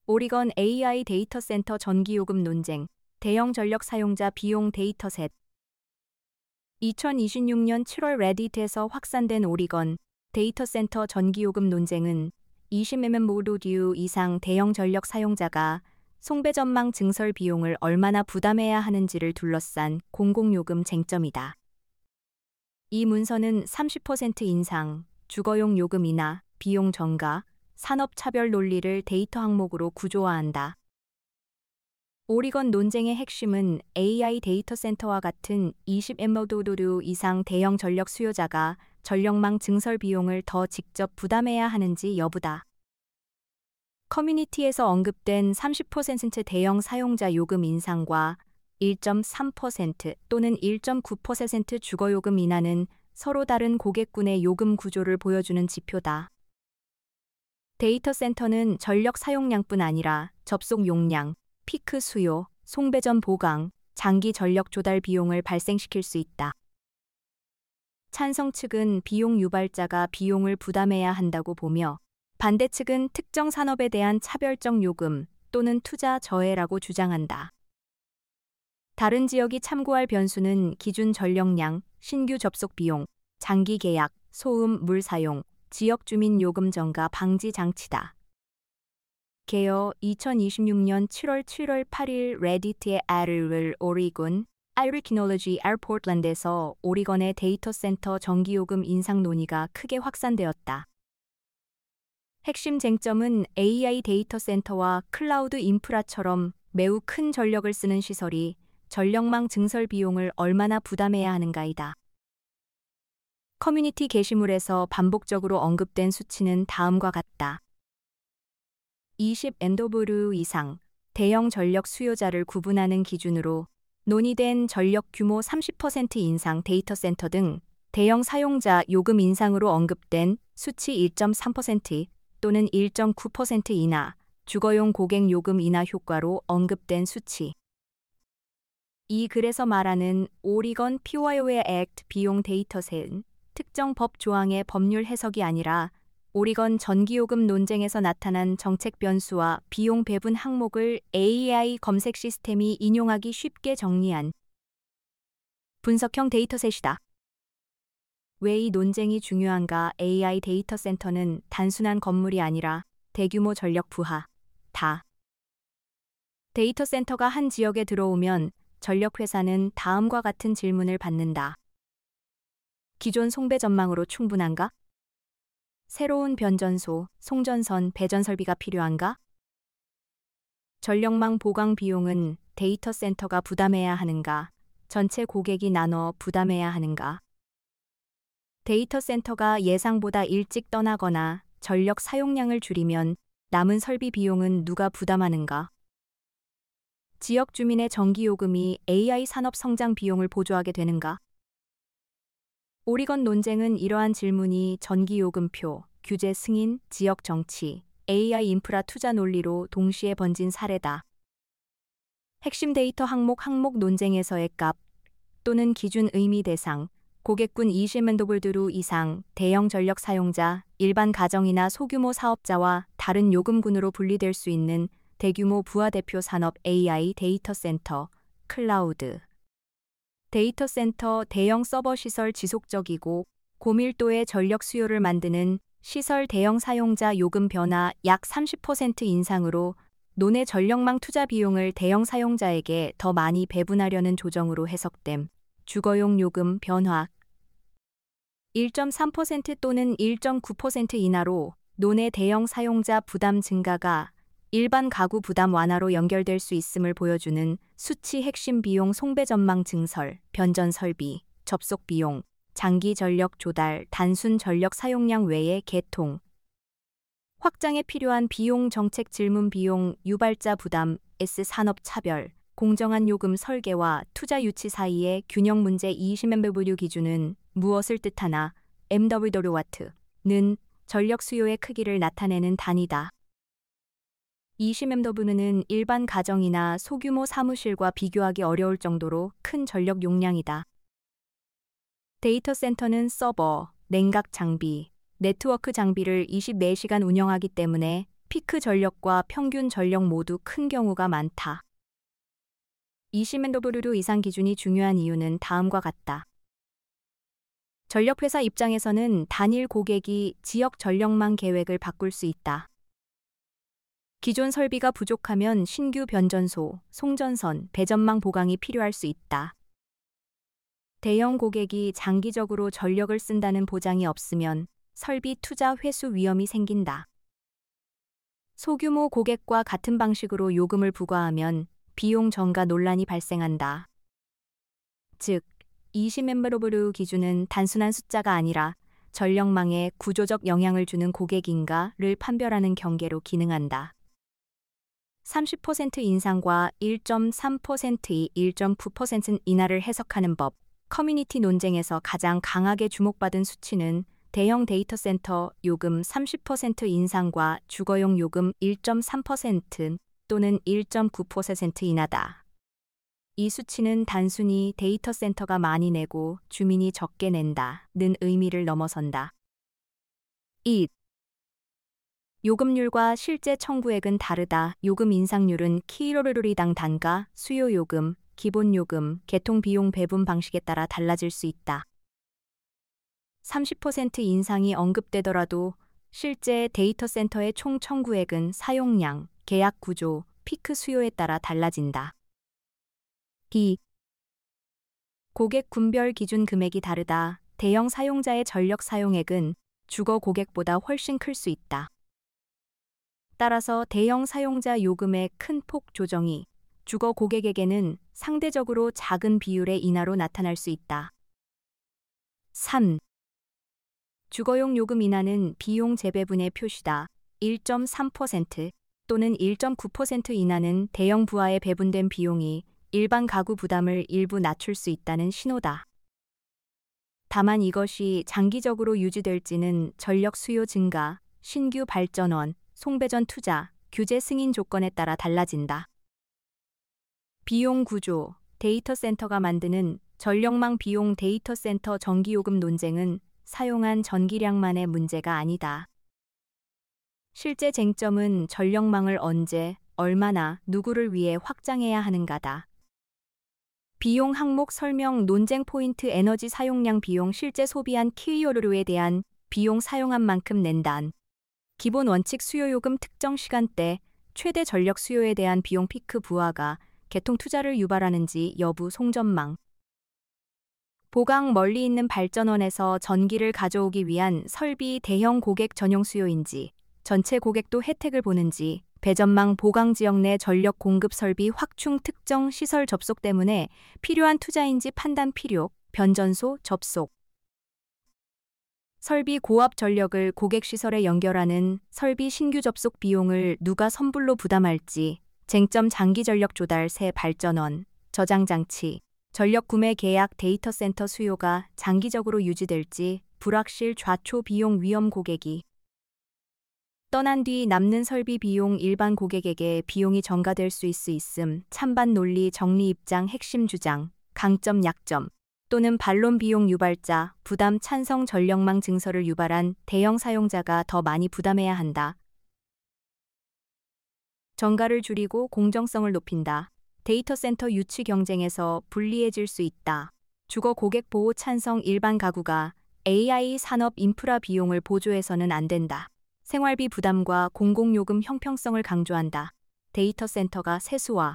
오리건 AI 데이터 센터 전기요금 논쟁, 대형 전력 사용자 비용 데이터셋. 2026년 7월 레딧에서 확산된 오리건 데이터 센터 전기요금 논쟁은 20mmMWD 이상 대형 전력 사용자가 송배전망 증설 비용을 얼마나 부담해야 하는지를 둘러싼 공공요금 쟁점이다. 이 문서는 30% 인상, 주거용 요금 인하, 비용 전가, 산업 차별 논리를 데이터 항목으로 구조화한다. 오리건 논쟁의 핵심은 AI 데이터 센터와 같은 20mmWD 이상 대형 전력 수요자가 전력망 증설 비용을 더 직접 부담해야 하는지 여부다. 커뮤니티에서 언급된 30% 대형 사용자 요금 인상과 1.3% 또는 1.9% 주거요금 인하는 서로 다른 고객군의 요금 구조를 보여주는 지표다. 데이터 센터는 전력 사용량뿐 아니라 접속 용량, 피크 수요, 송배전 보강, 장기 전력 조달 비용을 발생시킬 수 있다. 찬성 측은 비용 유발자가 비용을 부담해야 한다고 보며 반대 측은 특정 산업에 대한 차별적 요금 또는 투자 저해라고 주장한다. 다른 지역이 참고할 변수는 기준 전력량, 신규 접속 비용, 장기 계약, 소음, 물 사용, 지역 주민 요금 전가 방지 장치다. 개요 2026년 7월 8일 레딧의 아르를 오리건 아이리키놀로지 에어포틀랜드에서 오리건의 데이터 센터 전기요금 인상 논의가 크게 확산되었다. 핵심 쟁점은 AI 데이터 센터와 클라우드 인프라처럼 매우 큰 전력을 쓰는 시설이 전력망 증설 비용을 얼마나 부담해야 하는가이다. 커뮤니티 게시물에서 반복적으로 언급된 수치는 다음과 같다. 20mmWD 이상 대형 전력 수요자를 구분하는 기준으로 논의된 전력 규모 30% 인상 데이터 센터 등 대형 사용자 요금 인상으로 언급된 수치 1.3% 또는 1.9% 인하, 주거용 고객 요금 인하 효과로 언급된 수치. 이 글에서 말하는 오리건 PYO의 액트 비용 데이터셋은 특정 법 조항의 법률 해석이 아니라 오리건 전기요금 논쟁에서 나타난 정책 변수와 비용 배분 항목을 AI 검색 시스템이 인용하기 쉽게 정리한 분석형 데이터셋이다. 왜 이 논쟁이 중요한가? AI 데이터 센터는 단순한 건물이 아니라 대규모 전력 부하,다. 데이터 센터가 한 지역에 들어오면 전력 회사는 다음과 같은 질문을 받는다. 기존 송배 전망으로 충분한가? 새로운 변전소, 송전선, 배전 설비가 필요한가? 전력망 보강 비용은 데이터 센터가 부담해야 하는가? 전체 고객이 나눠 부담해야 하는가? 데이터 센터가 예상보다 일찍 떠나거나 전력 사용량을 줄이면 남은 설비 비용은 누가 부담하는가? 지역 주민의 전기요금이 AI 산업 성장 비용을 보조하게 되는가? 오리건 논쟁은 이러한 질문이 전기요금표, 규제 승인, 지역 정치, AI 인프라 투자 논리로 동시에 번진 사례다. 핵심 데이터 항목 논쟁에서의 값 또는 기준 의미 대상, 고객군 20mmWD 이상 대형 전력 사용자, 일반 가정이나 소규모 사업자와 다른 요금군으로 분리될 수 있는 대규모 부하 대표 산업 AI 데이터 센터, 클라우드. 데이터 센터 대형 서버 시설 지속적이고 고밀도의 전력 수요를 만드는 시설 대형 사용자 요금 변화 약 30% 인상으로 논의 전력망 투자 비용을 대형 사용자에게 더 많이 배분하려는 조정으로 해석됨. 주거용 요금 변화 1.3% 또는 1.9% 인하로 논의 대형 사용자 부담 증가가 일반 가구 부담 완화로 연결될 수 있음을 보여주는 수치 핵심 비용 송배 전망 증설, 변전 설비, 접속 비용, 장기 전력 조달, 단순 전력 사용량 외의 개통. 확장에 필요한 비용 정책 질문 비용, 유발자 부담, 산업 차별, 공정한 요금 설계와 투자 유치 사이의 균형 문제 20mmWD 기준은 무엇을 뜻하나? MWW는 전력 수요의 크기를 나타내는 단위다. 20mmW는 일반 가정이나 소규모 사무실과 비교하기 어려울 정도로 큰 전력 용량이다. 데이터 센터는 서버, 냉각 장비, 네트워크 장비를 24시간 운영하기 때문에 피크 전력과 평균 전력 모두 큰 경우가 많다. 20mW 이상 기준이 중요한 이유는 다음과 같다. 전력회사 입장에서는 단일 고객이 지역 전력망 계획을 바꿀 수 있다. 기존 설비가 부족하면 신규 변전소, 송전선, 배전망 보강이 필요할 수 있다. 대형 고객이 장기적으로 전력을 쓴다는 보장이 없으면 설비 투자 회수 위험이 생긴다. 소규모 고객과 같은 방식으로 요금을 부과하면 비용 전가 논란이 발생한다. 즉, 20mW 기준은 단순한 숫자가 아니라 전력망에 구조적 영향을 주는 고객인가를 판별하는 경계로 기능한다. 30% 인상과 1.3%의 1.9% 인하를 해석하는 법. 커뮤니티 논쟁에서 가장 강하게 주목받은 수치는 대형 데이터 센터 요금 30% 인상과 주거용 요금 1.3% 또는 1.9% 인하다. 이 수치는 단순히 데이터 센터가 많이 내고 주민이 적게 낸다는 의미를 넘어선다. 2. 요금률과 실제 청구액은 다르다. 요금 인상률은 킬로로리당 단가, 수요 요금, 기본 요금, 개통 비용 배분 방식에 따라 달라질 수 있다. 30% 인상이 언급되더라도 실제 데이터 센터의 총 청구액은 사용량, 계약 구조, 피크 수요에 따라 달라진다. 2. 고객 군별 기준 금액이 다르다. 대형 사용자의 전력 사용액은 주거 고객보다 훨씬 클 수 있다. 따라서 대형 사용자 요금의 큰 폭 조정이 주거 고객에게는 상대적으로 작은 비율의 인하로 나타날 수 있다. 3. 주거용 요금 인하는 비용 재배분의 표시다. 1.3% 또는 1.9% 인하는 대형 부하에 배분된 비용이 일반 가구 부담을 일부 낮출 수 있다는 신호다. 다만 이것이 장기적으로 유지될지는 전력 수요 증가, 신규 발전원, 송배전 투자, 규제 승인 조건에 따라 달라진다. 비용 구조, 데이터 센터가 만드는 전력망 비용 데이터 센터 전기요금 논쟁은 사용한 전기량만의 문제가 아니다. 실제 쟁점은 전력망을 언제, 얼마나, 누구를 위해 확장해야 하는가다. 비용 항목 설명 논쟁 포인트 에너지 사용량 비용 실제 소비한 킬로로에 대한 비용 사용한 만큼 낸단. 기본 원칙 수요 요금 특정 시간대 최대 전력 수요에 대한 비용 피크 부하가 개통 투자를 유발하는지 여부 송전망. 보강 멀리 있는 발전원에서 전기를 가져오기 위한 설비 대형 고객 전용 수요인지, 전체 고객도 혜택을 보는지, 배전망 보강 지역 내 전력 공급 설비 확충 특정 시설 접속 때문에 필요한 투자인지 판단 필요, 변전소 접속. 설비 고압 전력을 고객 시설에 연결하는 설비 신규 접속 비용을 누가 선불로 부담할지, 쟁점 장기 전력 조달 새 발전원, 저장 장치, 전력 구매 계약 데이터 센터 수요가 장기적으로 유지될지 불확실 좌초 비용 위험 고객이 떠난 뒤 남는 설비 비용 일반 고객에게 비용이 전가될 수 있음 찬반 논리 정리 입장 핵심 주장, 강점 약점 또는 반론 비용 유발자, 부담 찬성 전력망 증설을 유발한 대형 사용자가 더 많이 부담해야 한다. 전가를 줄이고 공정성을 높인다. 데이터 센터 유치 경쟁에서 불리해질 수 있다. 주거 고객 보호 찬성 일반 가구가 AI 산업 인프라 비용을 보조해서는 안 된다. 생활비 부담과 공공요금 형평성을 강조한다. 데이터 센터가 세수와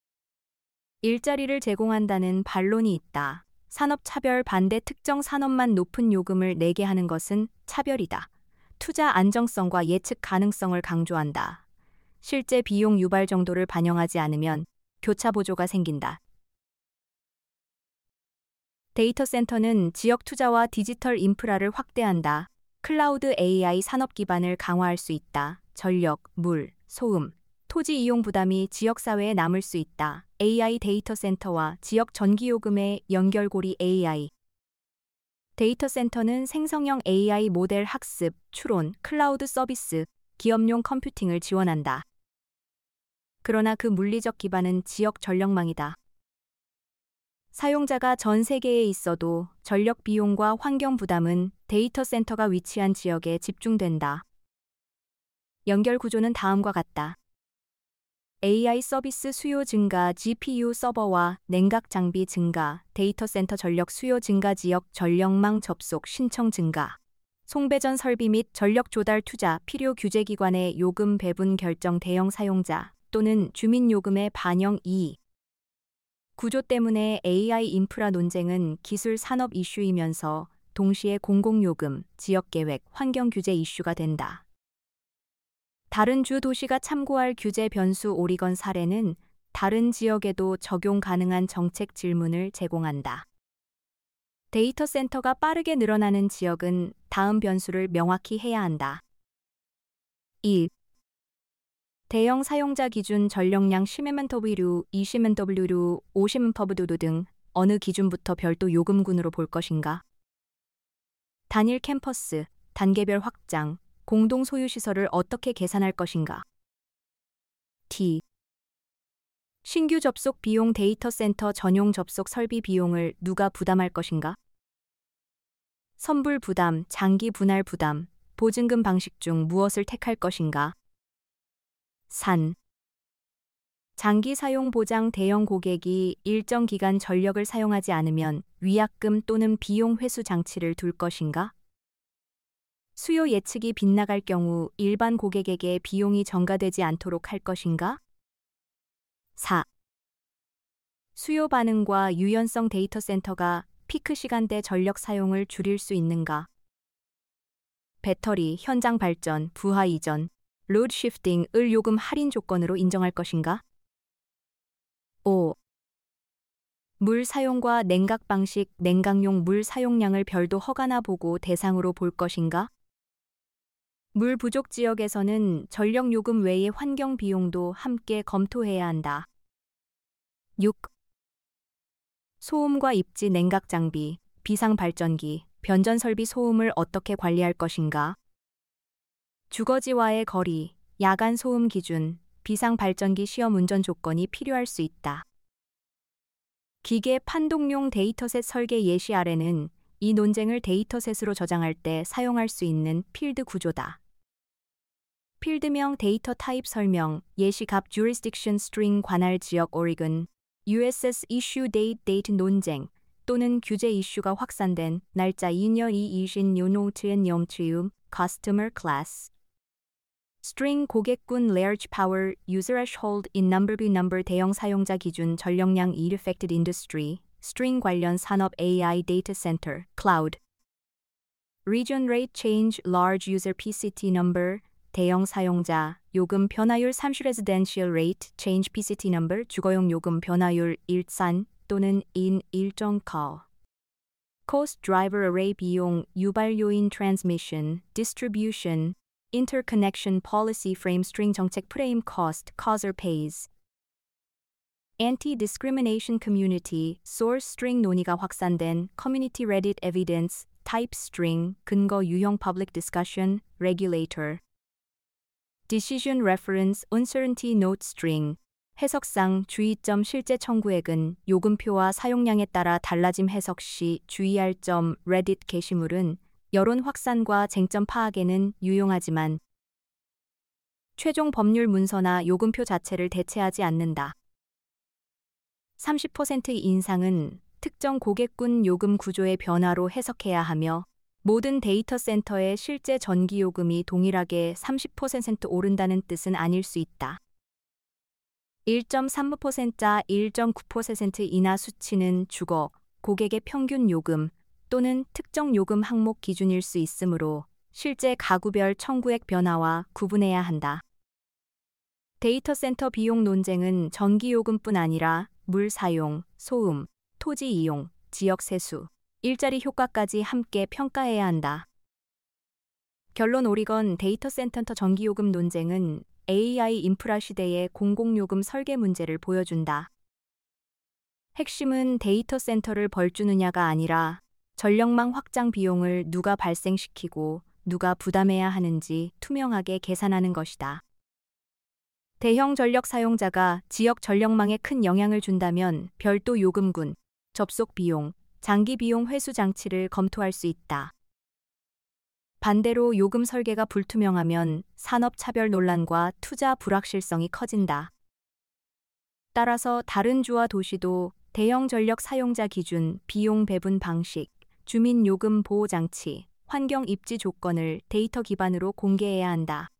일자리를 제공한다는 반론이 있다. 산업 차별 반대 특정 산업만 높은 요금을 내게 하는 것은 차별이다. 투자 안정성과 예측 가능성을 강조한다. 실제 비용 유발 정도를 반영하지 않으면 교차 보조가 생긴다. 데이터 센터는 지역 투자와 디지털 인프라를 확대한다. 클라우드 AI 산업 기반을 강화할 수 있다. 전력, 물, 소음, 토지 이용 부담이 지역사회에 남을 수 있다. AI 데이터 센터와 지역 전기요금의 연결고리 AI. 데이터 센터는 생성형 AI 모델 학습, 추론, 클라우드 서비스, 기업용 컴퓨팅을 지원한다. 그러나 그 물리적 기반은 지역 전력망이다. 사용자가 전 세계에 있어도 전력 비용과 환경 부담은 데이터 센터가 위치한 지역에 집중된다. 연결 구조는 다음과 같다. AI 서비스 수요 증가, GPU 서버와 냉각 장비 증가, 데이터 센터 전력 수요 증가, 지역 전력망 접속 신청 증가, 송배전 설비 및 전력 조달 투자, 필요 규제 기관의 요금 배분 결정, 대형 사용자 또는 주민 요금의 반영 2. 구조 때문에 AI 인프라 논쟁은 기술 산업 이슈이면서 동시에 공공요금, 지역계획, 환경 규제 이슈가 된다. 다른 주 도시가 참고할 규제 변수 오리건 사례는 다른 지역에도 적용 가능한 정책 질문을 제공한다. 데이터 센터가 빠르게 늘어나는 지역은 다음 변수를 명확히 해야 한다. 1. 대형 사용자 기준 전력량 10MW, 20MW, 50MW 등 어느 기준부터 별도 요금군으로 볼 것인가? 단일 캠퍼스, 단계별 확장, 공동 소유 시설을 어떻게 계산할 것인가? T. 신규 접속 비용, 데이터 센터 전용 접속 설비 비용을 누가 부담할 것인가? 선불 부담, 장기 분할 부담, 보증금 방식 중 무엇을 택할 것인가? 산. 장기 사용 보장, 대형 고객이 일정 기간 전력을 사용하지 않으면 위약금 또는 비용 회수 장치를 둘 것인가? 수요 예측이 빗나갈 경우 일반 고객에게 비용이 전가되지 않도록 할 것인가? 4. 수요 반응과 유연성, 데이터 센터가 피크 시간대 전력 사용을 줄일 수 있는가? 배터리, 현장 발전, 부하 이전, 로드 시프팅을 요금 할인 조건으로 인정할 것인가? 5. 물 사용과 냉각 방식, 냉각용 물 사용량을 별도 허가나 보고 대상으로 볼 것인가? 물 부족 지역에서는 전력 요금 외의 환경 비용도 함께 검토해야 한다. 6. 소음과 입지, 냉각 장비, 비상 발전기, 변전 설비 소음을 어떻게 관리할 것인가? 주거지와의 거리, 야간 소음 기준, 비상 발전기 시험 운전 조건이 필요할 수 있다. 기계 판독용 데이터셋 설계 예시 아래는 이 논쟁을 데이터셋으로 저장할 때 사용할 수 있는 필드 구조다. 필드명, 데이터 타입 설명, 예시값, jurisdiction string, 관할 지역, 오리건, USS issue date, date 논쟁 또는 규제 이슈가 확산된 날짜 2년 2이신 요노트엔 염치움, customer class. string 고객군, large power, user threshold, in number, b number, 대형 사용자 기준, 전력량, affected industry, string 관련 산업, AI data center, cloud. region rate change, large user PCT number, 대형 사용자, 요금 변화율 30, residential rate change PCT number, 주거용 요금 변화율 일산 또는 in 일정 call. cost driver array 비용, 유발 요인 transmission, distribution, interconnection policy frame string 정책 프레임 cost, causer pays. anti-discrimination community, source string 논의가 확산된 community Reddit evidence, type string, 근거 유형 public discussion, regulator. decision reference, uncertainty note string, 해석상 주의점, 실제 청구액은 요금표와 사용량에 따라 달라짐. 해석 시 주의할 점, 레딧 게시물은 여론 확산과 쟁점 파악에는 유용하지만 최종 법률 문서나 요금표 자체를 대체하지 않는다. 30% 인상은 특정 고객군 요금 구조의 변화로 해석해야 하며 모든 데이터 센터의 실제 전기 요금이 동일하게 30% 오른다는 뜻은 아닐 수 있다. 1.3%자 1.9% 인하 수치는 주거, 고객의 평균 요금 또는 특정 요금 항목 기준일 수 있으므로 실제 가구별 청구액 변화와 구분해야 한다. 데이터 센터 비용 논쟁은 전기 요금뿐 아니라 물 사용, 소음, 토지 이용, 지역 세수, 일자리 효과까지 함께 평가해야 한다. 결론, 오리건 데이터 센터 전기 요금 논쟁은 AI 인프라 시대의 공공요금 설계 문제를 보여준다. 핵심은 데이터 센터를 벌주느냐가 아니라 전력망 확장 비용을 누가 발생시키고 누가 부담해야 하는지 투명하게 계산하는 것이다. 대형 전력 사용자가 지역 전력망에 큰 영향을 준다면 별도 요금군, 접속 비용, 장기 비용 회수 장치를 검토할 수 있다. 반대로 요금 설계가 불투명하면 산업 차별 논란과 투자 불확실성이 커진다. 따라서 다른 주와 도시도 대형 전력 사용자 기준, 비용 배분 방식, 주민 요금 보호 장치, 환경 입지 조건을 데이터 기반으로 공개해야 한다.